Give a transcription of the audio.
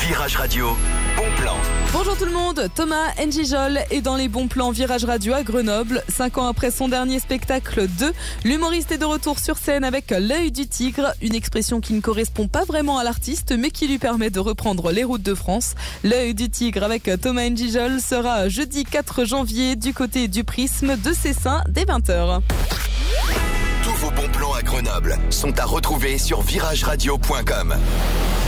Virage Radio, bon plan. Bonjour tout le monde, Thomas N'Gijol est dans les bons plans Virage Radio à Grenoble. 5 ans après son dernier spectacle 2, l'humoriste est de retour sur scène avec l'œil du tigre, une expression qui ne correspond pas vraiment à l'artiste mais qui lui permet de reprendre les routes de France. L'œil du tigre avec Thomas N'Gijol sera jeudi 4 janvier du côté du Prisme de Cessin dès 20h. Tous vos bons plans à Grenoble sont à retrouver sur virageradio.com.